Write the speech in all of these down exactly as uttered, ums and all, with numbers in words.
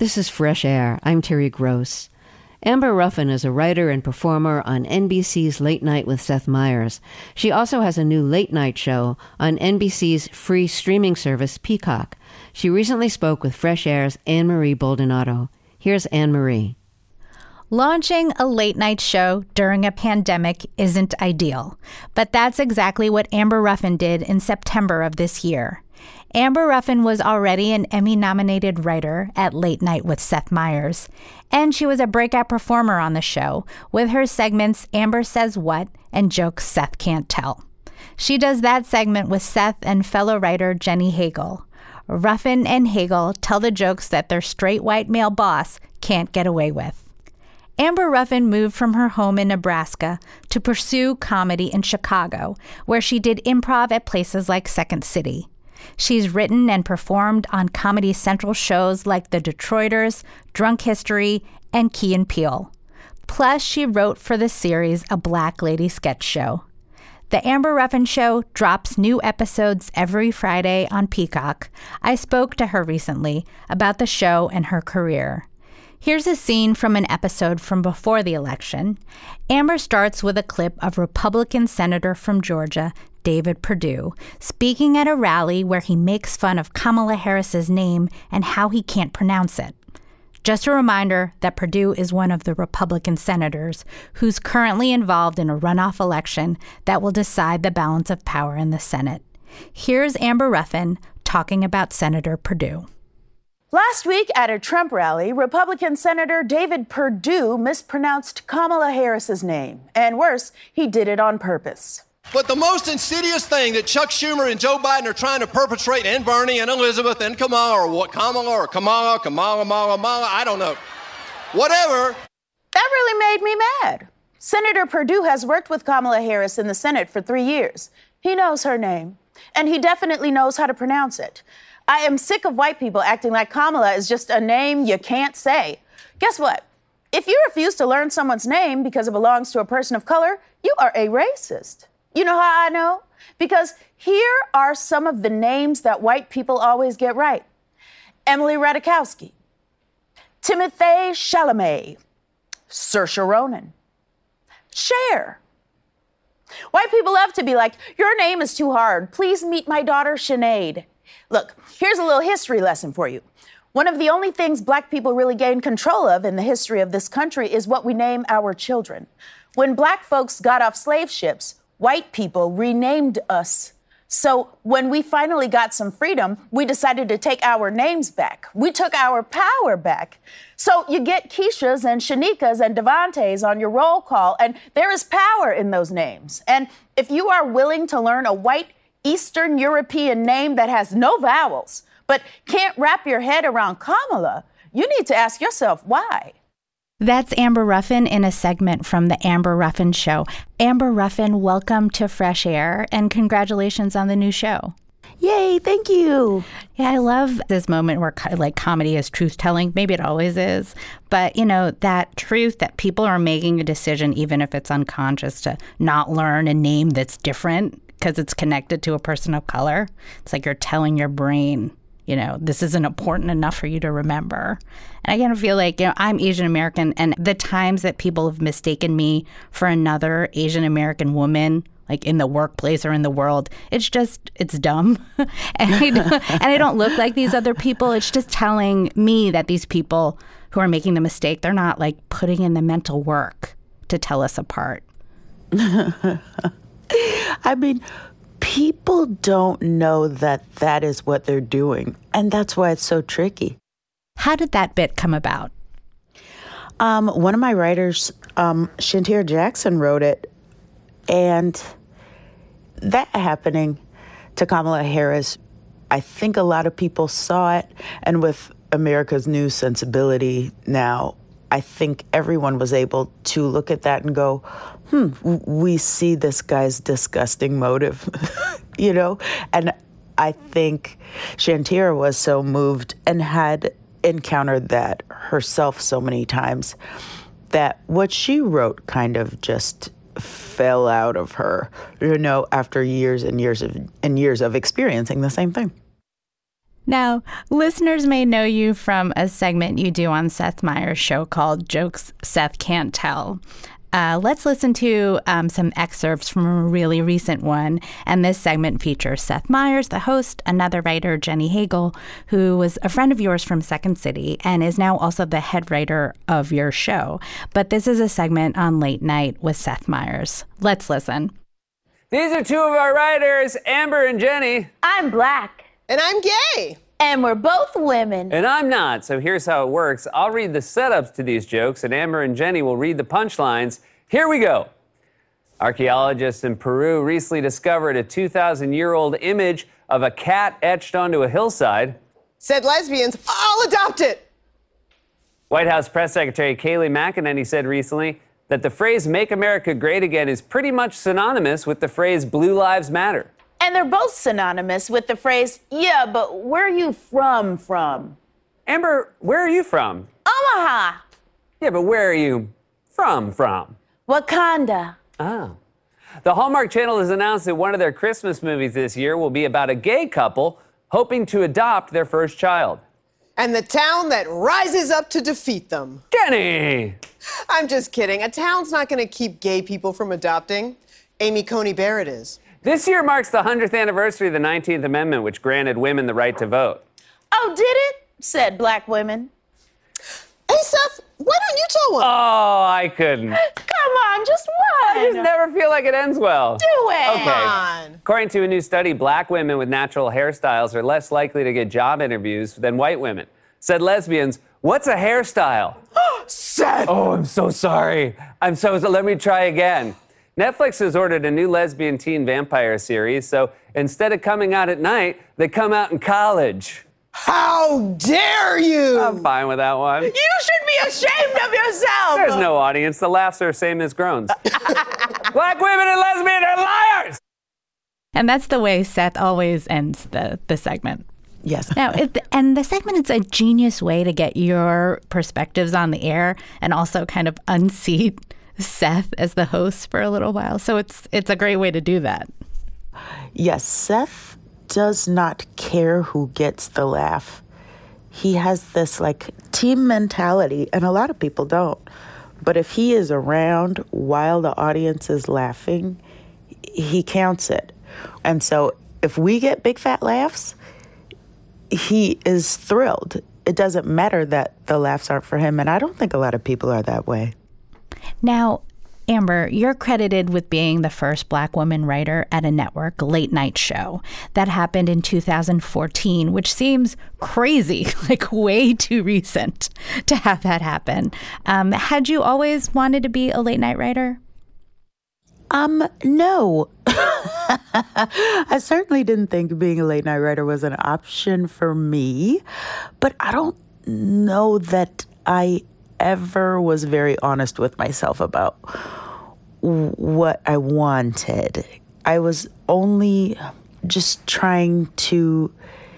This is Fresh Air. I'm Terry Gross. Amber Ruffin is a writer and performer on N B C's Late Night with Seth Meyers. She also has a new late night show on N B C's free streaming service, Peacock. She recently spoke with Fresh Air's Anne-Marie Baldonado. Here's Anne-Marie. Launching a late-night show during a pandemic isn't ideal, but that's exactly what Amber Ruffin did in September of this year. Amber Ruffin was already an Emmy-nominated writer at Late Night with Seth Meyers, and she was a breakout performer on the show with her segments Amber Says What and Jokes Seth Can't Tell. She does that segment with Seth and fellow writer Jenny Hagel. Ruffin and Hagel tell the jokes that their straight white male boss can't get away with. Amber Ruffin moved from her home in Nebraska to pursue comedy in Chicago, where she did improv at places like Second City. She's written and performed on Comedy Central shows like The Detroiters, Drunk History, and Key and Peele. Plus, she wrote for the series A Black Lady Sketch Show. The Amber Ruffin Show drops new episodes every Friday on Peacock. I spoke to her recently about the show and her career. Here's a scene from an episode from before the election. Amber starts with a clip of Republican Senator from Georgia, David Perdue, speaking at a rally where he makes fun of Kamala Harris's name and how he can't pronounce it. Just a reminder that Perdue is one of the Republican senators who's currently involved in a runoff election that will decide the balance of power in the Senate. Here's Amber Ruffin talking about Senator Perdue. Last week at a Trump rally, Republican Senator David Perdue mispronounced Kamala Harris's name. And worse, he did it on purpose. But the most insidious thing that Chuck Schumer and Joe Biden are trying to perpetrate, and Bernie and Elizabeth and Kamala, or what, Kamala or Kamala, Kamala, Kamala, Kamala, I don't know. Whatever. That really made me mad. Senator Perdue has worked with Kamala Harris in the Senate for three years. He knows her name, and he definitely knows how to pronounce it. I am sick of white people acting like Kamala is just a name you can't say. Guess what? If you refuse to learn someone's name because it belongs to a person of color, you are a racist. You know how I know? Because here are some of the names that white people always get right. Emily Ratajkowski, Timothée Chalamet, Saoirse Ronan, Cher. White people love to be like, your name is too hard. Please meet my daughter, Sinead. Look, here's a little history lesson for you. One of the only things black people really gained control of in the history of this country is what we name our children. When black folks got off slave ships, white people renamed us. So when we finally got some freedom, we decided to take our names back. We took our power back. So you get Keishas and Shanikas and Devontaes on your roll call, and there is power in those names. And if you are willing to learn a white Eastern European name that has no vowels, but can't wrap your head around Kamala, you need to ask yourself why. That's Amber Ruffin in a segment from The Amber Ruffin Show. Amber Ruffin, welcome to Fresh Air, and congratulations on the new show. Yay, thank you. Yeah, I love this moment where like comedy is truth-telling. Maybe it always is. But, you know, that truth that people are making a decision, even if it's unconscious, to not learn a name that's different because it's connected to a person of color. It's like you're telling your brain, you know, this isn't important enough for you to remember. And I kind of feel like, you know, I'm Asian American, and the times that people have mistaken me for another Asian American woman, like in the workplace or in the world, it's just, it's dumb. and, I and I don't look like these other people. It's just telling me that these people who are making the mistake, they're not like putting in the mental work to tell us apart. I mean, people don't know that that is what they're doing, and that's why it's so tricky. How did that bit come about? Um, one of my writers, um, Shantira Jackson, wrote it, and that happening to Kamala Harris, I think a lot of people saw it, and with America's new sensibility now, I think everyone was able to look at that and go, hmm, we see this guy's disgusting motive, you know? And I think Shantira was so moved and had encountered that herself so many times that what she wrote kind of just fell out of her, you know, after years and years of and years of experiencing the same thing. Now, listeners may know you from a segment you do on Seth Meyers' show called Jokes Seth Can't Tell. Uh, let's listen to um, some excerpts from a really recent one. And this segment features Seth Meyers, the host, another writer, Jenny Hagel, who was a friend of yours from Second City and is now also the head writer of your show. But this is a segment on Late Night with Seth Meyers. Let's listen. These are two of our writers, Amber and Jenny. I'm black. And I'm gay. And we're both women. And I'm not, so here's how it works. I'll read the setups to these jokes, and Amber and Jenny will read the punchlines. Here we go. Archaeologists in Peru recently discovered a two thousand year old image of a cat etched onto a hillside. Said lesbians, I'll adopt it. White House Press Secretary Kayleigh McEnany said recently that the phrase Make America Great Again is pretty much synonymous with the phrase Blue Lives Matter. And they're both synonymous with the phrase, yeah, but where are you from from? Amber, where are you from? Omaha. Yeah, but where are you from from? Wakanda. Oh. The Hallmark Channel has announced that one of their Christmas movies this year will be about a gay couple hoping to adopt their first child. And the town that rises up to defeat them. Jenny! I'm just kidding. A town's not going to keep gay people from adopting. Amy Coney Barrett is. This year marks the hundredth anniversary of the nineteenth Amendment, which granted women the right to vote. Oh, did it? Said black women. Hey, Seth, why don't you tell one? Oh, I couldn't. Come on, just one. I just never feel like it ends well. Do it. Okay. Come on. According to a new study, black women with natural hairstyles are less likely to get job interviews than white women. Said lesbians, what's a hairstyle? Seth! Oh, I'm so sorry. I'm so, so let me try again. Netflix has ordered a new lesbian teen vampire series, so instead of coming out at night, they come out in college. How dare you! I'm fine with that one. You should be ashamed of yourself. There's no audience. The laughs are same as groans. Black women and lesbians are liars! And that's the way Seth always ends the, the segment. Yes. Now, it, and the segment is a genius way to get your perspectives on the air and also kind of unseat Seth as the host for a little while. So it's it's a great way to do that. Yes, Seth does not care who gets the laugh. He has this like team mentality, and a lot of people don't. But if he is around while the audience is laughing, he counts it. And so if we get big fat laughs, he is thrilled. It doesn't matter that the laughs aren't for him, and I don't think a lot of people are that way. Now, Amber, you're credited with being the first black woman writer at a network late night show. That happened in two thousand fourteen, which seems crazy, like way too recent to have that happen. Um, had you always wanted to be a late night writer? Um, no. I certainly didn't think being a late night writer was an option for me, but I don't know that I ever was very honest with myself about what I wanted. I was only just trying to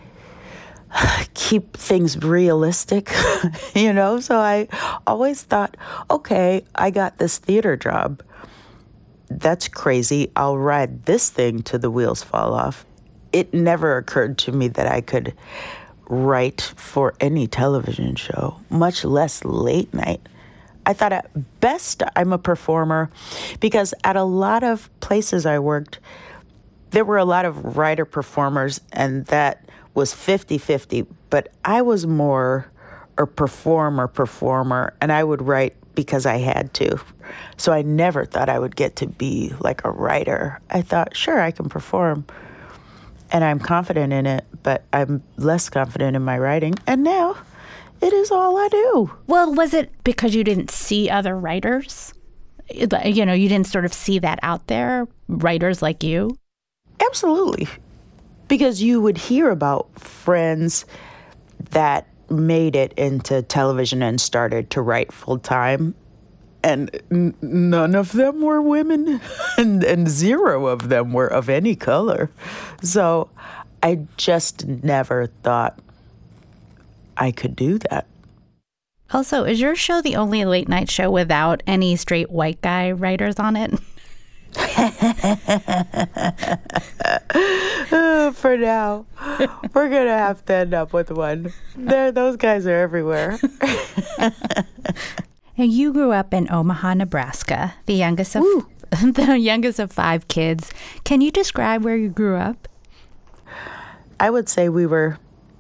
keep things realistic, you know? So I always thought, okay, I got this theater job. That's crazy. I'll ride this thing till the wheels fall off. It never occurred to me that I could write for any television show, much less late night. I thought at best I'm a performer because at a lot of places I worked, there were a lot of writer performers, and that was fifty-fifty, but I was more a performer performer, and I would write because I had to. So I never thought I would get to be like a writer. I thought, sure, I can perform, and I'm confident in it, but I'm less confident in my writing. And now it is all I do. Well, was it because you didn't see other writers? You know, you didn't sort of see that out there, writers like you? Absolutely. Because you would hear about friends that made it into television and started to write full time, and n- none of them were women, and, and zero of them were of any color. So I just never thought I could do that. Also, is your show the only late night show without any straight white guy writers on it? Uh, for now, we're going to have to end up with one. There, those guys are everywhere. Now, you grew up in Omaha, Nebraska, the youngest of the youngest of five kids. Can you describe where you grew up? I would say we were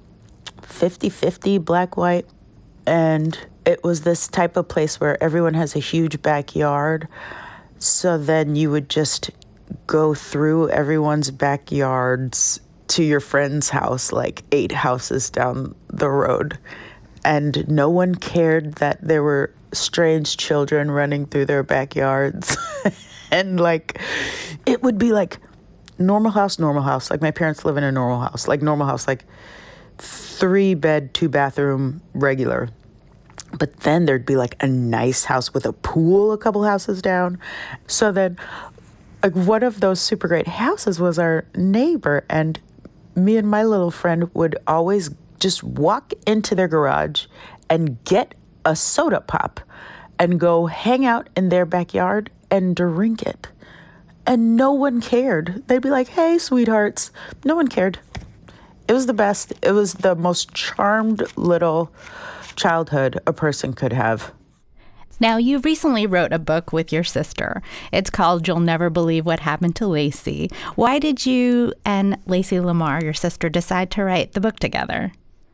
fifty-fifty black, white, and it was this type of place where everyone has a huge backyard. So then you would just go through everyone's backyards to your friend's house, like eight houses down the road. And no one cared that there were strange children running through their backyards. And like, it would be like normal house, normal house. Like my parents live in a normal house, like normal house, like three bed, two bathroom, regular. But then there'd be like a nice house with a pool a couple houses down. So then like one of those super great houses was our neighbor, and me and my little friend would always just walk into their garage and get a soda pop and go hang out in their backyard and drink it. And no one cared. They'd be like, hey, sweethearts. No one cared. It was the best. It was the most charmed little childhood a person could have. Now, you recently wrote a book with your sister. It's called You'll Never Believe What Happened to Lacey. Why did you and Lacey Lamar, your sister, decide to write the book together?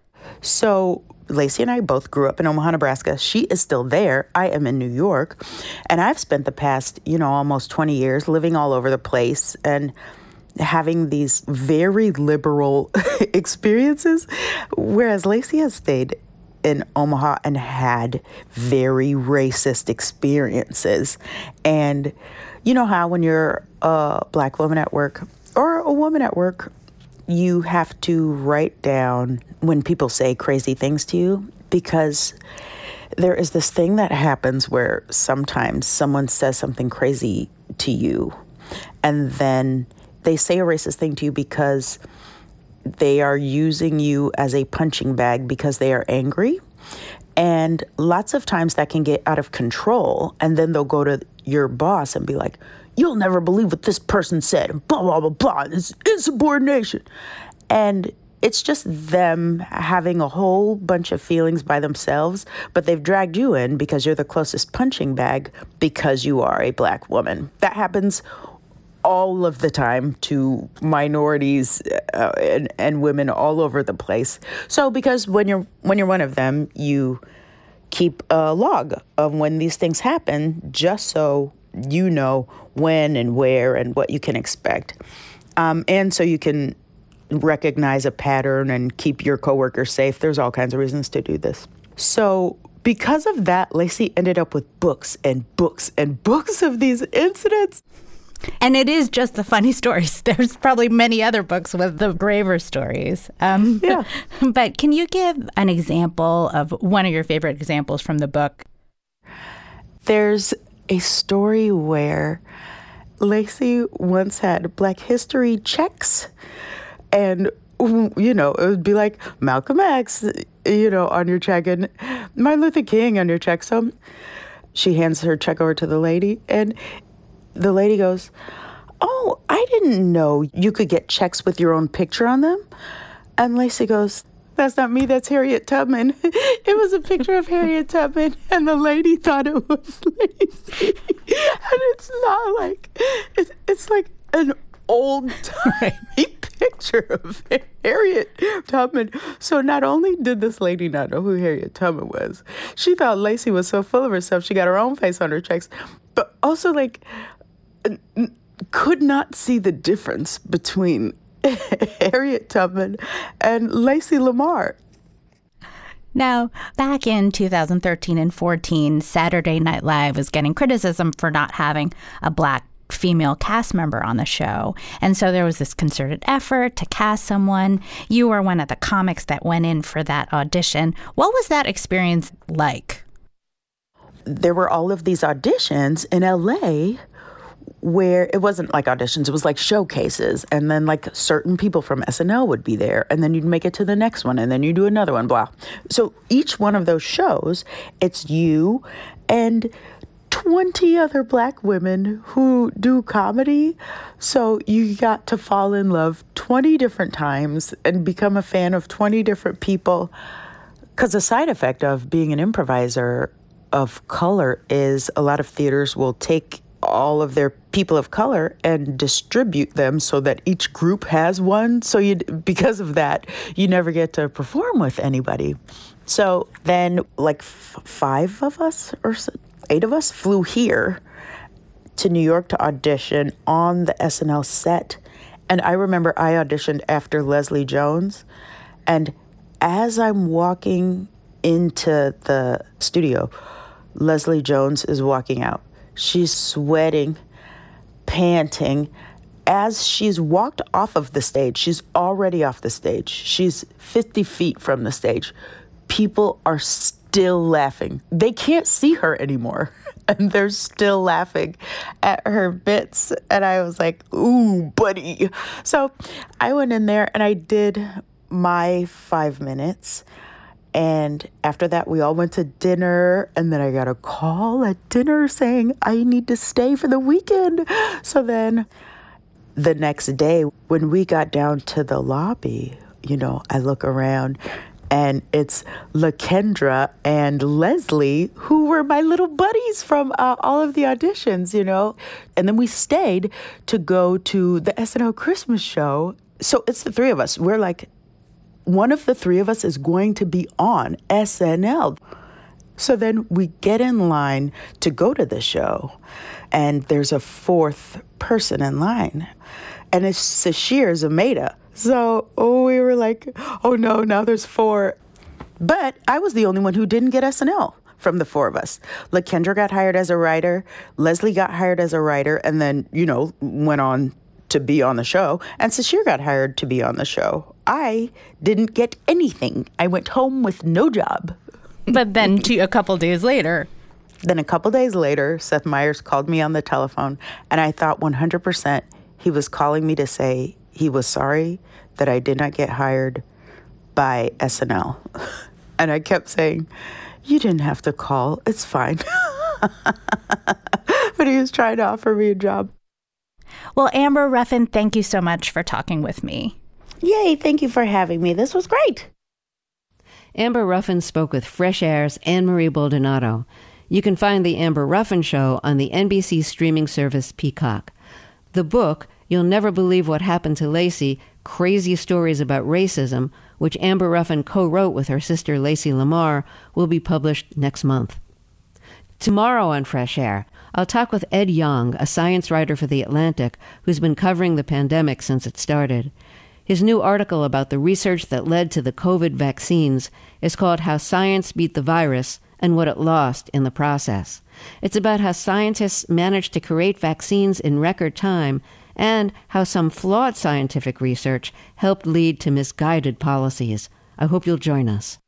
So Lacey and I both grew up in Omaha, Nebraska. She is still there. I am in New York. And I've spent the past, you know, almost twenty years living all over the place and having these very liberal experiences, whereas Lacey has stayed in Omaha and had very racist experiences. And you know how when you're a black woman at work or a woman at work, you have to write down when people say crazy things to you, because there is this thing that happens where sometimes someone says something crazy to you and then they say a racist thing to you because they are using you as a punching bag because they are angry. And lots of times that can get out of control. And then they'll go to your boss and be like, you'll never believe what this person said, blah, blah, blah, blah. It's insubordination. And it's just them having a whole bunch of feelings by themselves, but they've dragged you in because you're the closest punching bag because you are a black woman. That happens all of the time to minorities uh, and, and women all over the place. So because when you're when you're one of them, you keep a log of when these things happen, just so you know when and where and what you can expect. Um, and so you can recognize a pattern and keep your coworkers safe. There's all kinds of reasons to do this. So because of that, Lacey ended up with books and books and books of these incidents. And it is just the funny stories. There's probably many other books with the graver stories. Um, yeah. But can you give an example of one of your favorite examples from the book? There's a story where Lacey once had Black History checks, and, you know, it would be like Malcolm X, you know, on your check, and Martin Luther King on your check. So she hands her check over to the lady, and the lady goes, oh, I didn't know you could get checks with your own picture on them. And Lacey goes, that's not me, that's Harriet Tubman. It was a picture of Harriet Tubman, and the lady thought it was Lacey. And it's not like, it's, it's like an old-timey picture of Harriet Tubman. So not only did this lady not know who Harriet Tubman was, she thought Lacey was so full of herself, she got her own face on her checks, but also like could not see the difference between Harriet Tubman and Lacey Lamar. Now, back in two thousand thirteen and fourteen, Saturday Night Live was getting criticism for not having a Black female cast member on the show. And so there was this concerted effort to cast someone. You were one of the comics that went in for that audition. What was that experience like? There were all of these auditions in L A where it wasn't like auditions, it was like showcases. And then like certain people from S N L would be there, and then you'd make it to the next one, and then you do another one, blah. So each one of those shows, it's you and twenty other black women who do comedy. So you got to fall in love twenty different times and become a fan of twenty different people. Because a side effect of being an improviser of color is a lot of theaters will take all of their people of color and distribute them so that each group has one. So you, because of that, you never get to perform with anybody. So then like f- five of us or so, eight of us flew here to New York to audition on the S N L set. And I remember I auditioned after Leslie Jones. And as I'm walking into the studio, Leslie Jones is walking out. She's sweating, panting. As she's walked off of the stage, she's already off the stage. She's fifty feet from the stage. People are still laughing. They can't see her anymore, and they're still laughing at her bits. And I was like, ooh, buddy. So I went in there and I did my five minutes. And after that, we all went to dinner, and then I got a call at dinner saying I need to stay for the weekend. So then the next day, when we got down to the lobby, you know, I look around, and it's LaKendra and Leslie, who were my little buddies from uh, all of the auditions, you know. And then we stayed to go to the S N L Christmas show. So it's the three of us. We're like, one of the three of us is going to be on S N L. So then we get in line to go to the show, and there's a fourth person in line, and it's Sasheer Zamata. So oh, we were like, oh no, now there's four. But I was the only one who didn't get S N L from the four of us. LaKendra got hired as a writer, Leslie got hired as a writer, and then, you know, went on to be on the show, and Sasheer got hired to be on the show. I didn't get anything. I went home with no job. But then to, a couple days later. Then a couple days later, Seth Meyers called me on the telephone, and I thought one hundred percent he was calling me to say he was sorry that I did not get hired by S N L. And I kept saying, you didn't have to call. It's fine. But he was trying to offer me a job. Well, Amber Ruffin, thank you so much for talking with me. Yay, thank you for having me. This was great. Amber Ruffin spoke with Fresh Air's Anne-Marie Baldonado. You can find The Amber Ruffin Show on the N B C streaming service Peacock. The book, You'll Never Believe What Happened to Lacey, Crazy Stories About Racism, which Amber Ruffin co-wrote with her sister Lacey Lamar, will be published next month. Tomorrow on Fresh Air, I'll talk with Ed Yong, a science writer for The Atlantic, who's been covering the pandemic since it started. His new article about the research that led to the COVID vaccines is called How Science Beat the Virus and What It Lost in the Process. It's about how scientists managed to create vaccines in record time and how some flawed scientific research helped lead to misguided policies. I hope you'll join us.